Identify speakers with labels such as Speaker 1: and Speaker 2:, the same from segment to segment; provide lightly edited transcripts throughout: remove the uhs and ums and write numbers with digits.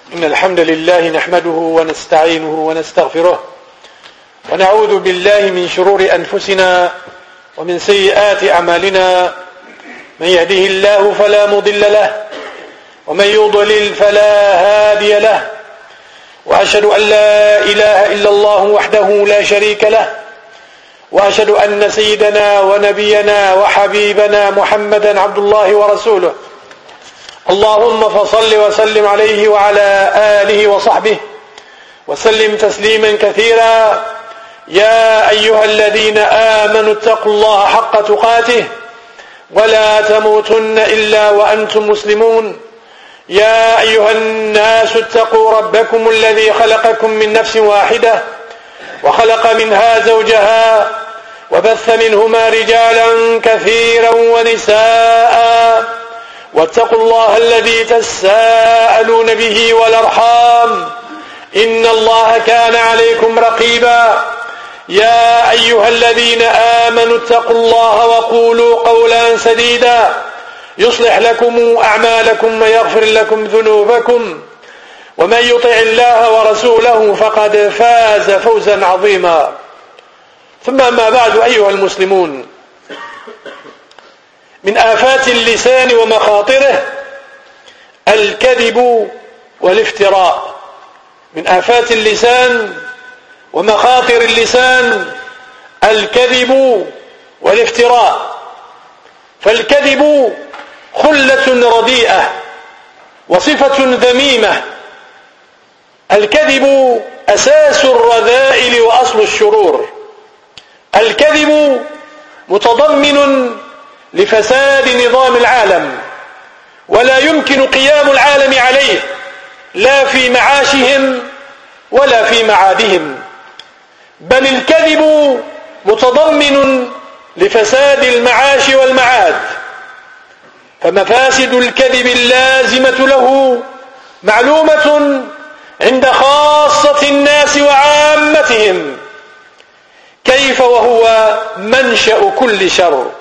Speaker 1: إن الحمد لله نحمده ونستعينه ونستغفره ونعوذ بالله من شرور أنفسنا ومن سيئات أعمالنا. من يهده الله فلا مضل له ومن يضلل فلا هادي له، وأشهد أن لا إله إلا الله وحده لا شريك له، وأشهد أن سيدنا ونبينا وحبيبنا محمدا عبد الله ورسوله. اللهم فصل وسلم عليه وعلى آله وصحبه وسلم تسليما كثيرا. يا أيها الذين آمنوا اتقوا الله حق تقاته ولا تموتن إلا وأنتم مسلمون. يا أيها الناس اتقوا ربكم الذي خلقكم من نفس واحدة وخلق منها زوجها وبث منهما رجالا كثيرا ونساء، واتقوا الله الذي تساءلون به والأرحام إن الله كان عليكم رقيبا. يا أيها الذين آمنوا اتقوا الله وقولوا قولا سديدا يصلح لكم أعمالكم ويغفر لكم ذنوبكم، ومن يطع الله ورسوله فقد فاز فوزا عظيما. ثم ما بعد، أيها المسلمون، من آفات اللسان ومخاطره الكذب والافتراء. من آفات اللسان ومخاطر اللسان الكذب والافتراء. فالكذب خلة رديئة وصفة ذميمة. الكذب أساس الرذائل وأصل الشرور. الكذب متضمن لفساد نظام العالم، ولا يمكن قيام العالم عليه لا في معاشهم ولا في معادهم، بل الكذب متضمن لفساد المعاش والمعاد. فمفاسد الكذب اللازمة له معلومة عند خاصة الناس وعامتهم، كيف وهو منشأ كل شر.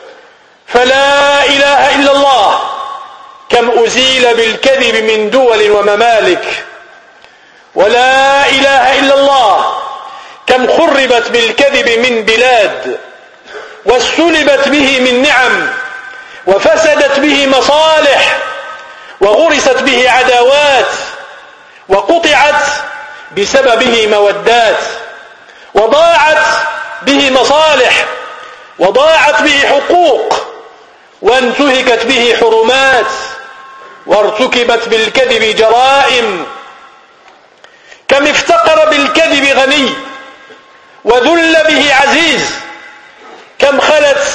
Speaker 1: فلا إله إلا الله كم أزيل بالكذب من دول وممالك، ولا إله إلا الله كم خربت بالكذب من بلاد، واستلبت به من نعم، وفسدت به مصالح، وغرست به عداوات، وقطعت بسببه مودات، وضاعت به مصالح، وضاعت به حقوق، وانتهكت به حرمات، وارتكبت بالكذب جرائم. كم افتقر بالكذب غني وذل به عزيز، كم خلت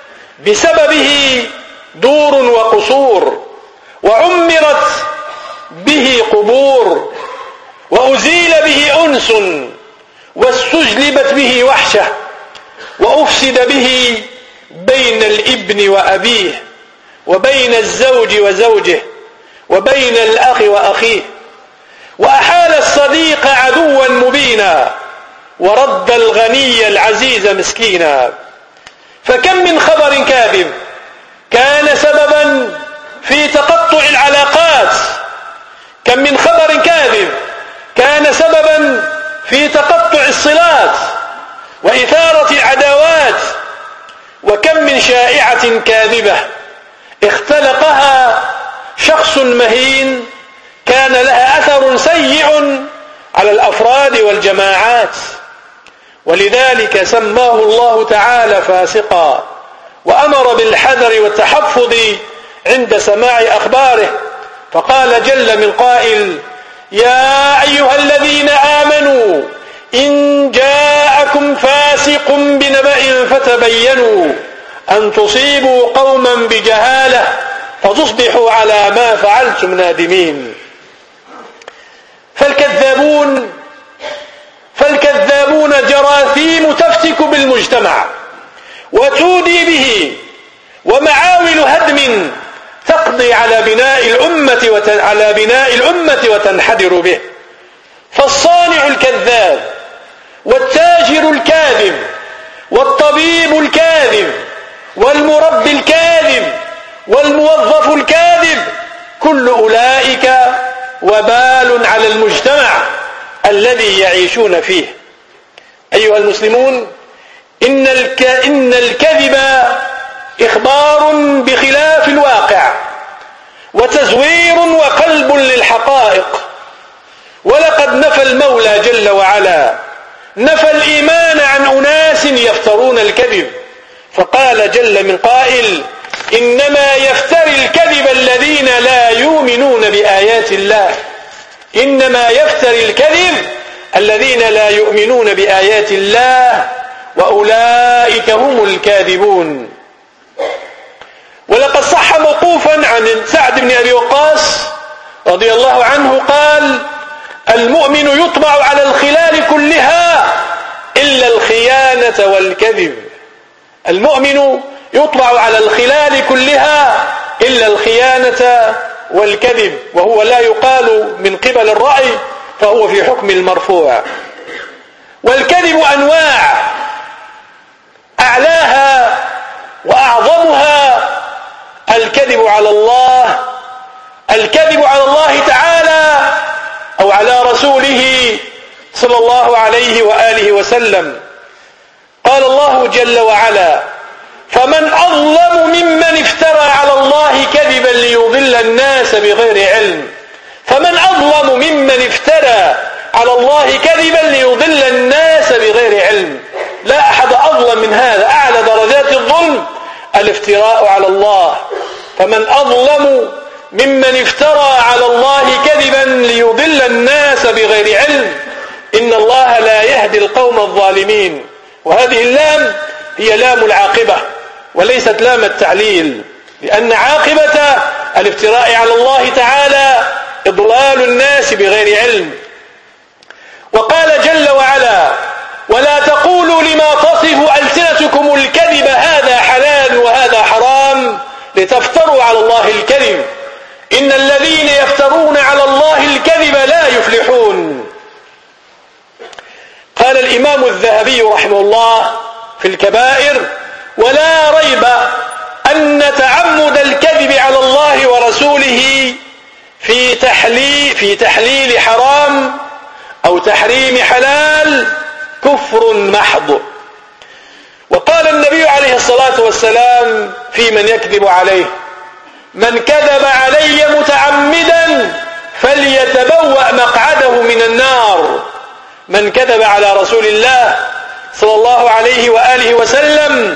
Speaker 1: بسببه دور وقصور، وعمرت به قبور، وأزيل به أنس، واستجلبت به وحشة، وأفسد به بين الابن وأبيه، وبين الزوج وزوجه، وبين الأخ وأخيه، وأحال الصديق عدوا مبينا، ورد الغني العزيز مسكينا. فكم من خبر كاذب كان سببا في تقطع العلاقات، كم من خبر كاذب كان سببا في تقطع الصلات وإثارة العداوات، وكم من شائعة كاذبة اختلقها شخص مهين كان لها أثر سيء على الأفراد والجماعات. ولذلك سماه الله تعالى فاسقا، وأمر بالحذر والتحفظ عند سماع أخباره، فقال جل من قائل: يا أيها الذين آمنوا إن جاءكم فاسق بنبأ فتبينوا أن تصيبوا قوما بجهالة فتصبحوا على ما فعلتم نادمين. فالكذابون جراثيم تفتك بالمجتمع وتودي به، ومعاول هدم تقضي على بناء الأمة وتنحدر به. فالصانع الكذاب، والتاجر الكاذب، والطبيب الكاذب، والمربي الكاذب، والموظف الكاذب، كل أولئك وبال على المجتمع الذي يعيشون فيه. أيها المسلمون، إن الكذب إخبار بخلاف الواقع وتزوير وقلب للحقائق. ولقد نفى المولى جل وعلا نفى الإيمان عن أناس يفترون الكذب، فقال جل من قائل: إنما يفتري الكذب الذين لا يؤمنون بآيات الله. إنما يفتري الكذب الذين لا يؤمنون بآيات الله وأولئك هم الكاذبون. ولقد صح موقوفا عن سعد بن أبي وقاص رضي الله عنه قال: المؤمن يطبع على الخلال كلها إلا الخيانة والكذب. المؤمن يطبع على الخلال كلها إلا الخيانة والكذب، وهو لا يقال من قبل الرأي، فهو في حكم المرفوع. والكذب أنواع، أعلاها وأعظمها الكذب على الله، الكذب على الله تعالى أو على رسوله صلى الله عليه وآله وسلم. قال الله جل وعلا: فمن أظلم ممن افترى على الله كذبا ليضل الناس بغير علم. فمن أظلم ممن افترى على الله كذبا ليضل الناس بغير علم. لا أحد أظلم من هذا. أعلى درجات الظلم الافتراء على الله. فمن أظلم ممن افترى على الله كذبا ليضل الناس بغير علم. إن الله لا يهدي القوم الظالمين. وهذه اللام هي لام العاقبة وليست لام التعليل، لأن عاقبة الافتراء على الله تعالى إضلال الناس بغير علم. وقال جل وعلا: ولا تقولوا لما تصف ألسنتكم الكذب هذا حلال وهذا حرام لتفتروا على الله الكذب إن الذين يفترون على الله الكذب لا يفلحون. قال الإمام الذهبي رحمه الله في الكبائر: ولا ريب أن تعمد الكذب على الله ورسوله في تحليل حرام أو تحريم حلال كفر محض. وقال النبي عليه الصلاة والسلام في من يكذب عليه: من كذب علي متعمدا فليتبوأ مقعده من النار. من كذب على رسول الله صلى الله عليه وآله وسلم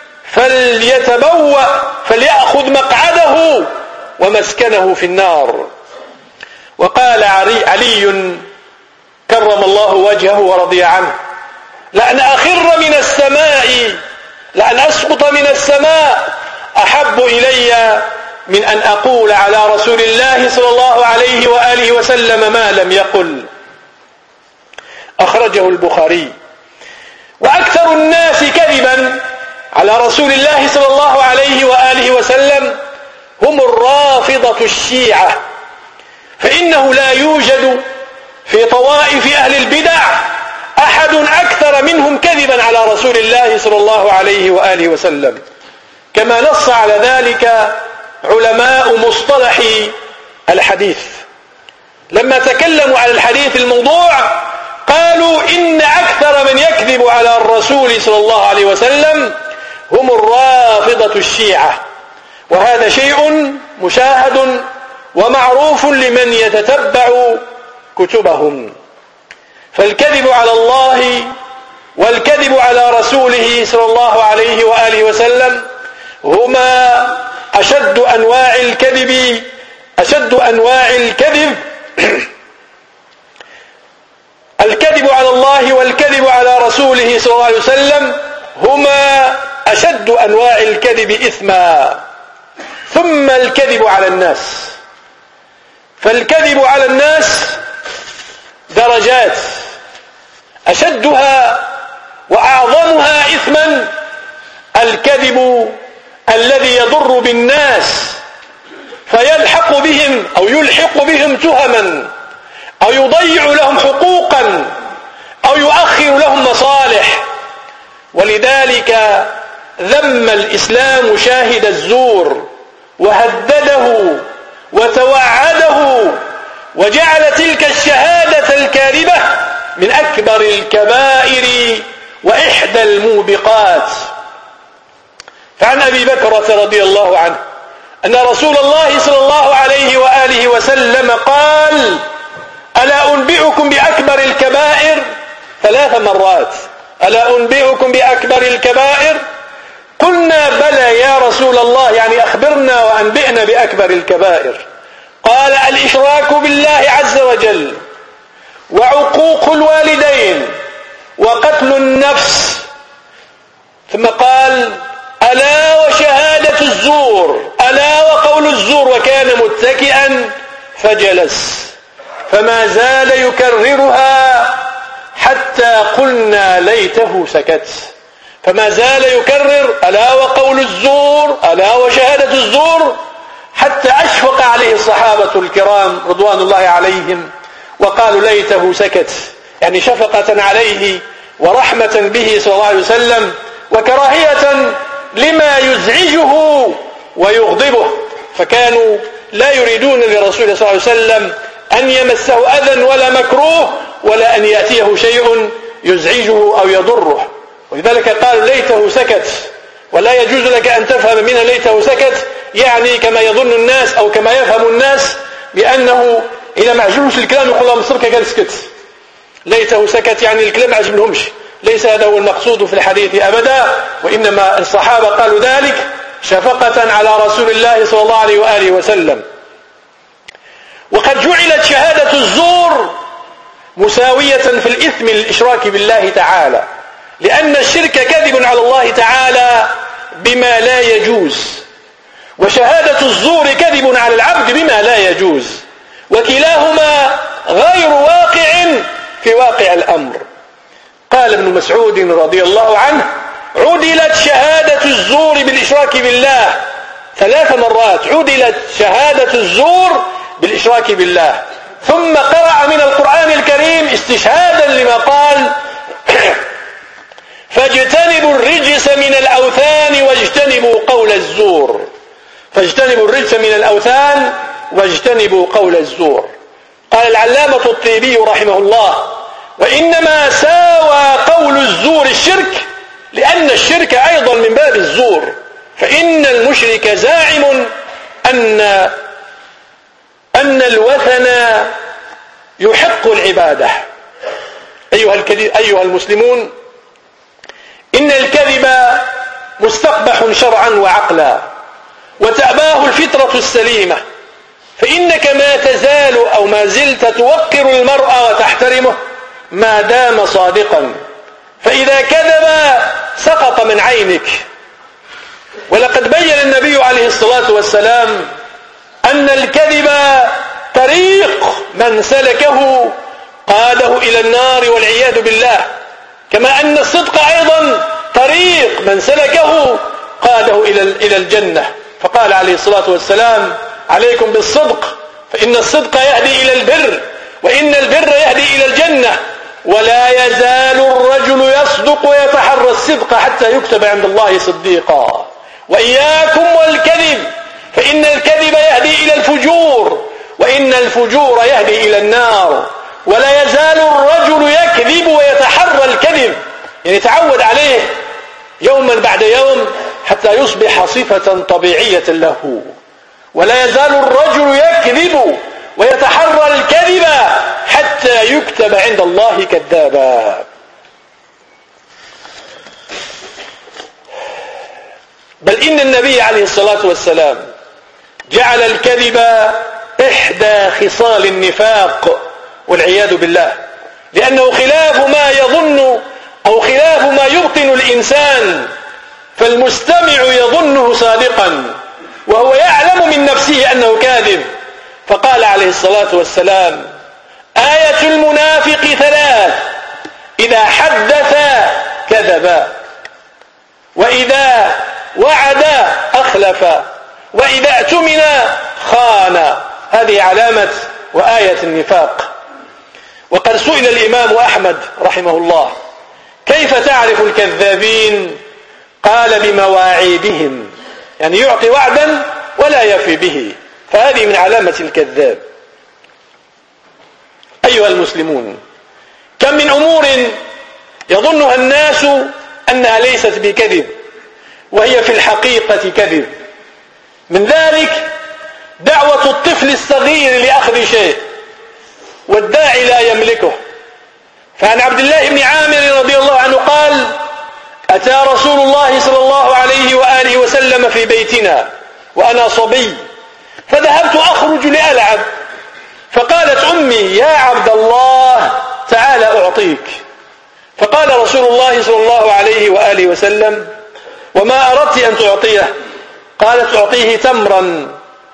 Speaker 1: فليأخذ مقعده ومسكنه في النار. وقال علي كرم الله وجهه ورضي عنه: لأن أخر من السماء، لأن أسقط من السماء أحب إلي من أن أقول على رسول الله صلى الله عليه وآله وسلم ما لم يقل. أخرجه البخاري. وأكثر الناس كذبا على رسول الله صلى الله عليه وآله وسلم هم الرافضة الشيعة، فإنه لا يوجد في طوائف أهل البدع أحد أكثر منهم كذبا على رسول الله صلى الله عليه وآله وسلم، كما نص على ذلك علماء مصطلح الحديث لما تكلموا على الحديث الموضوع. قالوا إن أكثر من يكذب على الرسول صلى الله عليه وسلم هم الرافضة الشيعة، وهذا شيء مشاهد ومعروف لمن يتتبع كتبهم. فالكذب على الله والكذب على رسوله صلى الله عليه وآله وسلم هما أشد أنواع الكذب. الكذب على الله والكذب على رسوله صلى الله عليه وسلم هما أشد أنواع الكذب إثما. ثم الكذب على الناس. فالكذب على الناس درجات، أشدها وأعظمها إثما الكذب الذي يضر بالناس فيلحق بهم أو يلحق بهم تهما أو يضيع لهم حقوقا أو يؤخر لهم مصالح. ولذلك ذم الإسلام شاهد الزور وهدده وتوعده وجعل تلك الشهادة الكاذبة من أكبر الكبائر وإحدى الموبقات. فعن أبي بكرة رضي الله عنه أن رسول الله صلى الله عليه وآله وسلم قال: ألا أنبئكم بأكبر الكبائر؟ 3 مرات: ألا أنبئكم بأكبر الكبائر؟ قلنا: بلى يا رسول الله، يعني أخبرنا وأنبئنا بأكبر الكبائر. قال: الإشراك بالله عز وجل، وعقوق الوالدين، وقتل النفس. ثم قال: ألا وشهادة الزور، ألا وقول الزور. وكان متكئا فجلس، فما زال يكررها حتى قلنا ليته سكت. فما زال يكرر: ألا وقول الزور، ألا وشهادة الزور، حتى أشفق عليه الصحابة الكرام رضوان الله عليهم وقالوا ليته سكت، يعني شفقة عليه ورحمة به صلى الله عليه وسلم، وكراهية لما يزعجه ويغضبه. فكانوا لا يريدون لرسول الله صلى الله عليه وسلم أن يمسه أذى ولا مكروه، ولا أن يأتيه شيء يزعجه أو يضره. ولذلك قالوا ليته سكت. ولا يجوز لك أن تفهم منها ليته سكت يعني كما يظن الناس أو كما يفهم الناس بأنه إذا ما عجبهمش الكلام يقول لهم مصرك قال سكت. ليته سكت يعني الكلام ما عجبهمش. ليس هذا هو المقصود في الحديث أبدا، وإنما الصحابة قالوا ذلك شفقة على رسول الله صلى الله عليه وآله وسلم. وقد جعلت شهادة الزور مساوية في الإثم للإشراك بالله تعالى، لأن الشرك كذب على الله تعالى بما لا يجوز، وشهادة الزور كذب على العبد بما لا يجوز، وكلاهما غير واقع في واقع الأمر. قال ابن مسعود رضي الله عنه: عدلت شهادة الزور بالإشراك بالله 3 مرات، عدلت شهادة الزور بالإشراك بالله. ثم قرأ من القرآن الكريم استشهادا لما قال: فاجتنبوا الرجس من الأوثان واجتنبوا قول الزور. فاجتنبوا الرجس من الأوثان واجتنبوا قول الزور. قال العلامة الطيبي رحمه الله: وإنما ساوى قول الزور الشرك، لأن الشرك أيضا من باب الزور، فإن المشرك زاعم أن الوثن يحق العبادة. أيها المسلمون، إن الكذب مستقبح شرعا وعقلا، وتأباه الفطرة السليمة، فإنك ما تزال أو ما زلت توقر المرء وتحترمه ما دام صادقا، فإذا كذب سقط من عينك. ولقد بين النبي عليه الصلاة والسلام أن الكذب طريق من سلكه قاده إلى النار والعياذ بالله، كما أن الصدق أيضا طريق من سلكه قاده إلى الجنة. فقال عليه الصلاة والسلام: عليكم بالصدق، فإن الصدق يهدي إلى البر، وإن البر يهدي إلى الجنة، ولا يزال الرجل يصدق ويتحرى الصدق حتى يكتب عند الله صديقا. وإياكم والكذب، فإن الكذب يهدي إلى الفجور، وإن الفجور يهدي إلى النار. ولا يزال الرجل يكذب ويتحرى الكذب، يعني يتعود عليه يوما بعد يوم حتى يصبح صفة طبيعية له. ولا يزال الرجل يكذب ويتحرى الكذب حتى يكتب عند الله كذابا. بل إن النبي عليه الصلاة والسلام جعل الكذب إحدى خصال النفاق والعياذ بالله، لأنه خلاف ما يظن أو خلاف ما يبطن الإنسان، فالمستمع يظنه صادقا وهو يعلم من نفسه أنه كاذب. فقال عليه الصلاة والسلام: آية المنافق 3: إذا حدث كذب، وإذا وعد أخلف، وإذا اؤتمن خان. هذه علامة وآية النفاق. وقد سئل الإمام أحمد رحمه الله: كيف تعرف الكذابين؟ قال: بمواعيدهم، يعني يعطي وعدا ولا يفي به، فهذه من علامة الكذاب. أيها المسلمون، كم من أمور يظنها الناس أنها ليست بكذب وهي في الحقيقة كذب. من ذلك دعوة الطفل الصغير لأخذ شيء والداعي لا يملكه. فعن عبد الله بن عامر رضي الله عنه قال: أتى رسول الله صلى الله عليه وآله وسلم في بيتنا وأنا صبي، فذهبت أخرج لألعب، فقالت أمي: يا عبد الله تعال أعطيك. فقال رسول الله صلى الله عليه وآله وسلم: وما أردت أن تعطيه؟ قالت: أعطيه تمرا.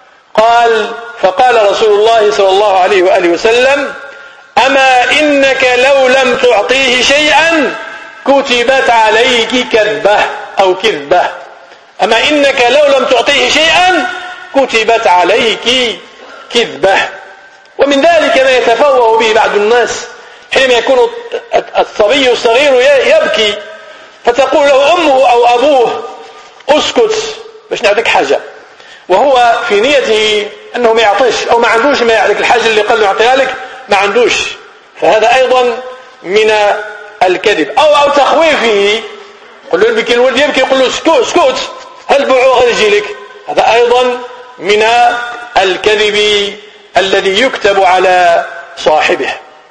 Speaker 1: فقال رسول الله صلى الله عليه وآله وسلم: أما إنك لو لم تعطيه شيئا كتبت عليك كذبة أو كذبة. أما إنك لو لم تعطيه شيئا كتبت عليك كذبة. ومن ذلك ما يتفوه به بعض الناس حينما يكون الصبي الصغير يبكي، فتقول له أمه أو أبوه: أسكت باش نعطيك حاجة، وهو في نيته أنه ما يعطيش أو ما عندوش ما يعطيك الحاجة اللي قال له يعطيها لك، ما عندوش. فهذا أيضا من الكذب. أو تخويفه، قل له البكي الولد يبكي، يقول له اسكت هل بوعوه يجي لك. هذا أيضا من الكذب الذي يكتب على صاحبه.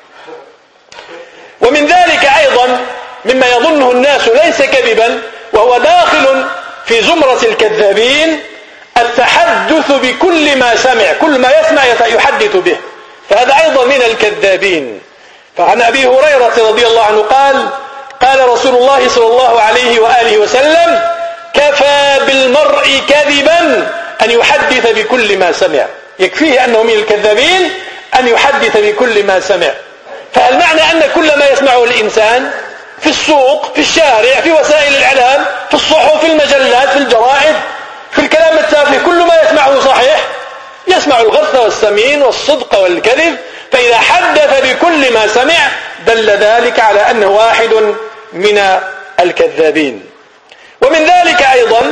Speaker 1: ومن ذلك أيضا مما يظنه الناس ليس كذبا وهو داخل في زمرة الكذابين التحدث بكل ما سمع، كل ما يسمع يحدث به، فهذا أيضا من الكذابين. فعن أبي هريرة رضي الله عنه قال رسول الله صلى الله عليه وآله وسلم: كفى بالمرء كذبا أن يحدث بكل ما سمع. يكفيه أنه من الكذابين أن يحدث بكل ما سمع. فهل معنى أن كل ما يسمعه الإنسان في السوق، في الشارع، في وسائل الإعلام، في الصحف، في المجلات، في الجرائد، في الكلام التافه، كل ما يسمعه صحيح؟ يسمع الغث والسمين والصدق والكذب. فإذا حدث بكل ما سمع دل ذلك على أنه واحد من الكذابين. ومن ذلك أيضا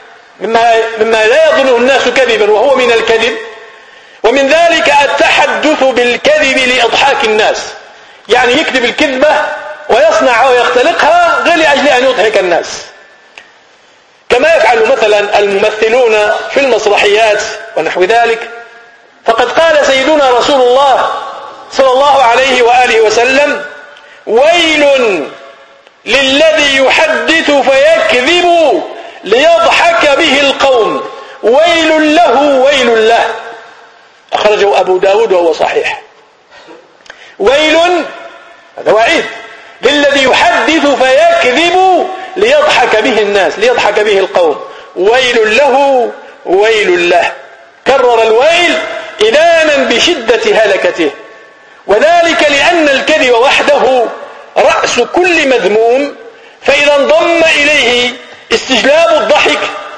Speaker 1: مما لا يظنه الناس كذبا وهو من الكذب، ومن ذلك التحدث بالكذب لإضحاك الناس. يعني يكذب الكذبة ويصنع ويختلقها غير لأجل أن يضحك الناس، كما يفعل مثلا الممثلون في المسرحيات ونحو ذلك. فقد قال سيدنا رسول الله صلى الله عليه وآله وسلم: ويل للذي يحدث فيكذب ليضحك به القوم، ويل له ويل له. أخرجه أبو داود وهو صحيح. ويل، هذا وعيد، للذي يحدث فيكذب ليضحك به الناس، ليضحك به القوم، ويل له ويل له. كرر الويل إذانا بشدة هلكته، وذلك لأن الكذب وحده رأس كل مذموم، فإذا انضم إليه استجلاب الضحك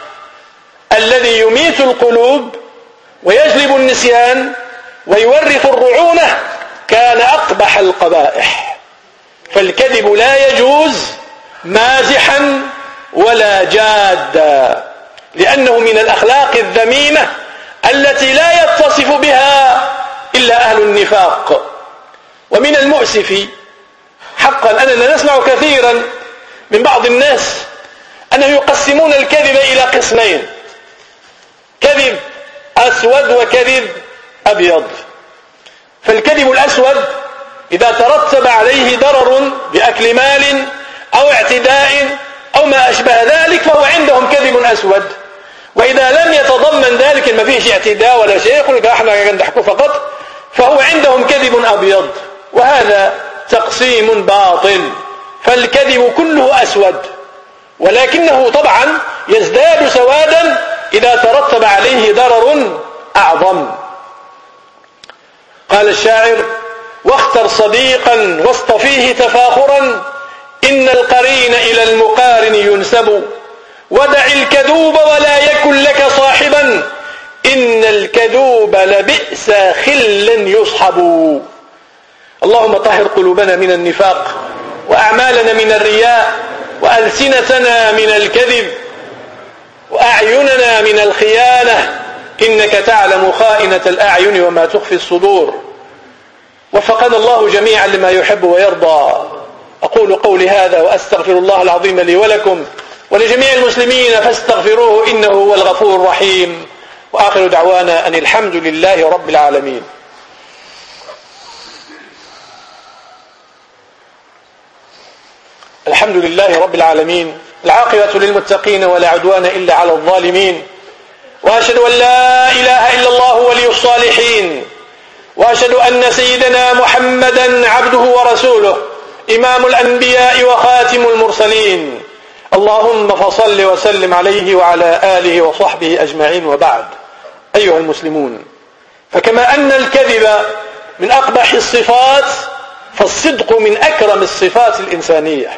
Speaker 1: الذي يميت القلوب ويجلب النسيان ويورث الرعونة كان أقبح القبائح. فالكذب لا يجوز مازحا ولا جادا، لأنه من الأخلاق الذميمة التي لا يتصف بها إلا أهل النفاق. ومن المؤسف حقا أننا نسمع كثيرا من بعض الناس أنهم يقسمون الكذب إلى قسمين: كذب أسود وكذب أبيض. فالكذب الأسود إذا ترتب عليه ضرر بأكل مال أو اعتداء أو ما أشبه ذلك فهو عندهم كذب أسود. وإذا لم يتضمن ذلك ما فيش اعتداء ولا شيء، يقول لك احنا نضحكوا فقط، فهو عندهم كذب أبيض. وهذا تقسيم باطل، فالكذب كله أسود، ولكنه طبعا يزداد سوادا إذا ترتب عليه ضرر أعظم. قال الشاعر: واختر صديقا واصطفيه تفاخرا، إن القرين إلى المقارن ينسب، ودع الكذوب ولا يكن لك صاحبا، إن الكذوب لبئس خلا يصحب. اللهم طهر قلوبنا من النفاق، وأعمالنا من الرياء، وألسنتنا من الكذب، وأعيننا من الخيانة، إنك تعلم خائنة الأعين وما تخفي الصدور. وفقنا الله جميعا لما يحب ويرضى. أقول قولي هذا وأستغفر الله العظيم لي ولكم ولجميع المسلمين فاستغفروه إنه هو الغفور الرحيم. وآخر دعوانا أن الحمد لله رب العالمين. الحمد لله رب العالمين، العاقبة للمتقين ولا عدوان إلا على الظالمين، وأشهد أن لا إله إلا الله ولي الصالحين، وأشهد أن سيدنا محمدا عبده ورسوله إمام الأنبياء وخاتم المرسلين. اللهم فصل وسلم عليه وعلى آله وصحبه أجمعين. وبعد، أيها المسلمون، فكما أن الكذب من أقبح الصفات، فالصدق من أكرم الصفات الإنسانية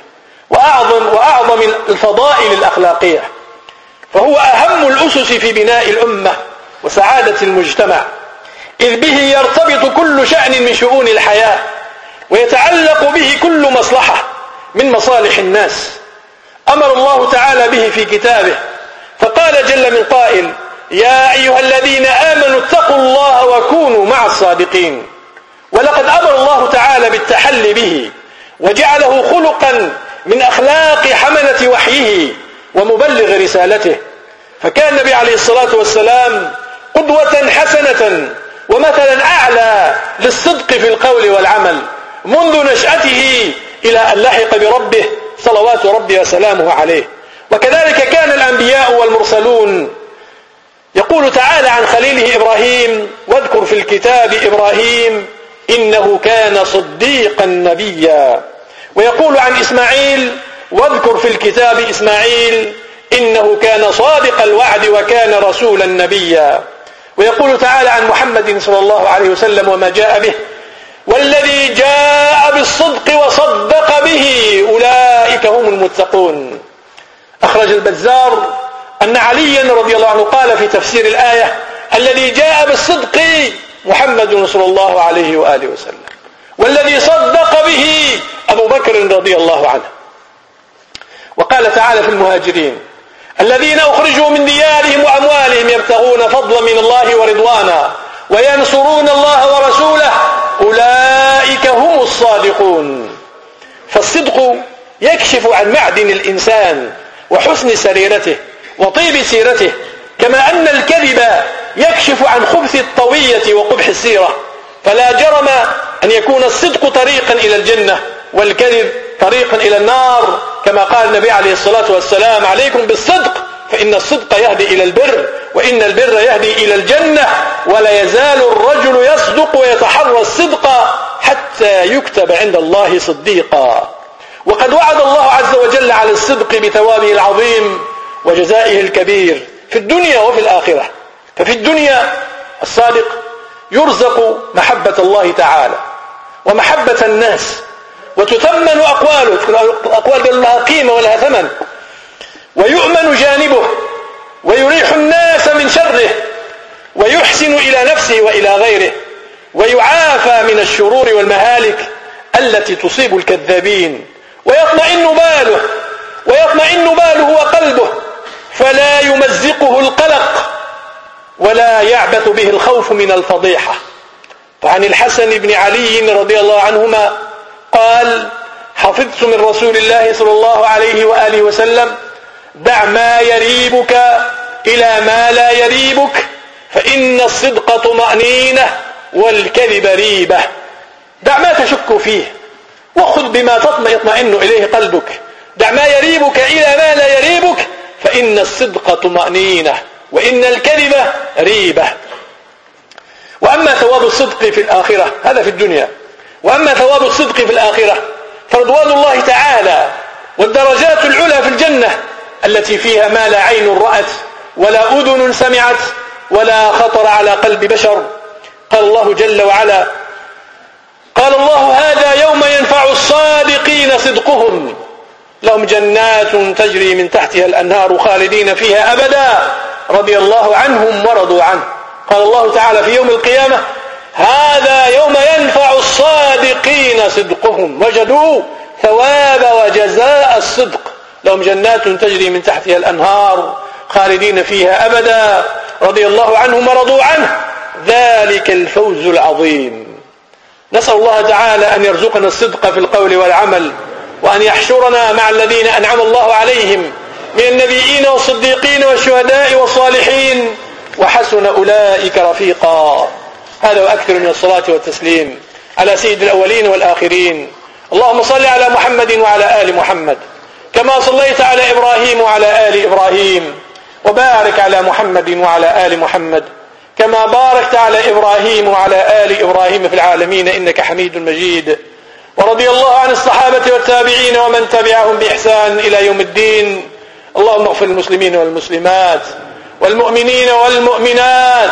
Speaker 1: وأعظم الفضائل الأخلاقية، فهو أهم الأسس في بناء الأمة وسعادة المجتمع، إذ به يرتبط كل شأن من شؤون الحياة، ويتعلق به كل مصلحة من مصالح الناس. أمر الله تعالى به في كتابه، فقال جل من قائل: يا أيها الذين آمنوا اتقوا الله وكونوا مع الصادقين. ولقد أمر الله تعالى بالتحلي به، وجعله خلقا من أخلاق حملة وحيه ومبلغ رسالته، فكان النبي عليه الصلاة والسلام قدوة حسنة ومثلا أعلى للصدق في القول والعمل منذ نشأته إلى أن لحق بربه صلوات ربي وسلامه عليه. وكذلك كان الأنبياء والمرسلون. يقول تعالى عن خليله إبراهيم: واذكر في الكتاب إبراهيم إنه كان صديقا نبيا. ويقول عن إسماعيل: واذكر في الكتاب إسماعيل إنه كان صادق الوعد وكان رسولا نبيا. ويقول تعالى عن محمد صلى الله عليه وسلم وما جاء به: والذي جاء بالصدق وصدق به أولئك هم المتقون. أخرج البزار أن عليا رضي الله عنه قال في تفسير الآية: الذي جاء بالصدق محمد صلى الله عليه وآله وسلم، والذي صدق به أبو بكر رضي الله عنه. وقال تعالى في المهاجرين: الذين أخرجوا من ديارهم وأموالهم يبتغون فضلا من الله ورضوانا وينصرون الله ورسوله أولئك هم الصادقون. فالصدق يكشف عن معدن الإنسان وحسن سريرته وطيب سيرته، كما أن الكذب يكشف عن خبث الطوية وقبح السيرة. فلا جرم أن يكون الصدق طريقا إلى الجنة والكذب طريقا إلى النار، كما قال النبي عليه الصلاة والسلام: عليكم بالصدق فإن الصدق يهدي إلى البر، وإن البر يهدي إلى الجنة، ولا يزال الرجل يصدق ويتحرى الصدق حتى يكتب عند الله صديقا. وقد وعد الله عز وجل على الصدق بثوابه العظيم وجزائه الكبير في الدنيا وفي الآخرة. ففي الدنيا الصادق يرزق محبة الله تعالى ومحبة الناس، وتثمن أقواله، الأقوال لها قيمة ولها ثمن، ويؤمن جانبه، ويريح الناس من شره، ويحسن إلى نفسه وإلى غيره، ويعافى من الشرور والمهالك التي تصيب الكذابين، ويطمئن باله وقلبه، فلا يمزقه القلق ولا يعبث به الخوف من الفضيحة. فعن الحسن بن علي رضي الله عنهما قال: حفظت من رسول الله صلى الله عليه وآله وسلم: دع ما يريبك إلى ما لا يريبك، فإن الصدق طمأنينة والكذب ريبة. دع ما تشك فيه وخذ بما يطمئن إليه قلبك. دع ما يريبك إلى ما لا يريبك، فإن الصدق طمأنينة وإن الكذب ريبة. وأما ثواب الصدق في الآخرة، هذا في الدنيا، وأما ثواب الصدق في الآخرة فرضوان الله تعالى والدرجات العلى في الجنة التي فيها ما لا عين رأت ولا أذن سمعت ولا خطر على قلب بشر. قال الله جل وعلا: قال الله: هذا يوم ينفع الصادقين صدقهم، لهم جنات تجري من تحتها الأنهار خالدين فيها أبدا رضي الله عنهم ورضوا عنه. قال الله تعالى في يوم القيامة: هذا يوم ينفع الصادقين صدقهم، وجدوا ثواب وجزاء الصدق، لهم جنات تجري من تحتها الأنهار خالدين فيها أبدا رضي الله عنهم ورضوا عنه، ذلك الفوز العظيم. نسأل الله تعالى أن يرزقنا الصدق في القول والعمل، وأن يحشرنا مع الذين أنعم الله عليهم من النبيين والصديقين والشهداء والصالحين، وحسن أولئك رفيقا. هذا وأكثر من الصلاة والتسليم على سيد الأولين والآخرين. اللهم صل على محمد وعلى آل محمد كما صليت على إبراهيم وعلى آل إبراهيم، وبارك على محمد وعلى آل محمد كما باركت على إبراهيم وعلى آل إبراهيم في العالمين إنك حميد مجيد. ورضي الله عن الصحابة والتابعين ومن تبعهم بإحسان إلى يوم الدين. اللهم اغفر للمسلمين والمسلمات والمؤمنين والمؤمنات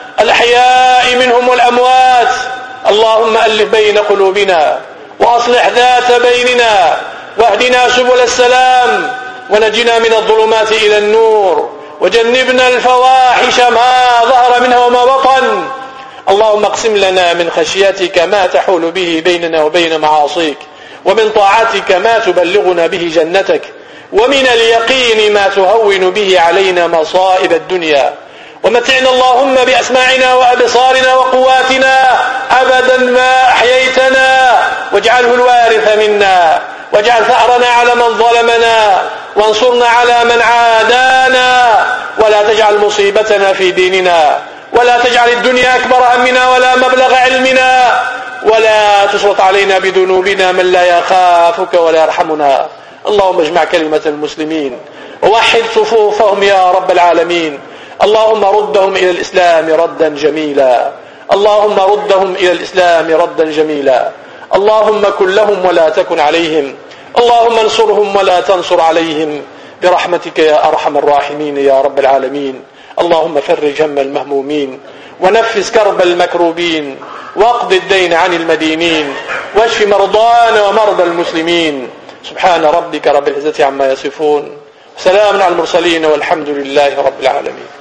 Speaker 1: الأحياء منهم والأموات. اللهم ألف بين قلوبنا وأصلح ذات بيننا، واهدنا سبل السلام، ونجنا من الظلمات إلى النور، وجنبنا الفواحش ما ظهر منها وما بطن. اللهم اقسم لنا من خشيتك ما تحول به بيننا وبين معاصيك، ومن طاعتك ما تبلغنا به جنتك، ومن اليقين ما تهون به علينا مصائب الدنيا. ومتعنا اللهم بأسماعنا وأبصارنا وقواتنا أبدا ما أحييتنا، واجعله الوارث منا، واجعل ثأرنا على من ظلمنا، وانصرنا على من عادانا، ولا تجعل مصيبتنا في ديننا، ولا تجعل الدنيا أكبر همنا ولا مبلغ علمنا، ولا تسلط علينا بذنوبنا من لا يخافك ولا يرحمنا. اللهم اجمع كلمة المسلمين ووحد صفوفهم يا رب العالمين. اللهم ردهم إلى الإسلام ردا جميلا، اللهم ردهم إلى الإسلام ردا جميلا. اللهم كن لهم ولا تكن عليهم، اللهم انصرهم ولا تنصر عليهم برحمتك يا أرحم الراحمين يا رب العالمين. اللهم فرج هم المهمومين، ونفس كرب المكروبين، واقض الدين عن المدينين، واشف مرضانا ومرضى المسلمين. سبحان ربك رب العزة عما يصفون، سلام على المرسلين، والحمد لله رب العالمين.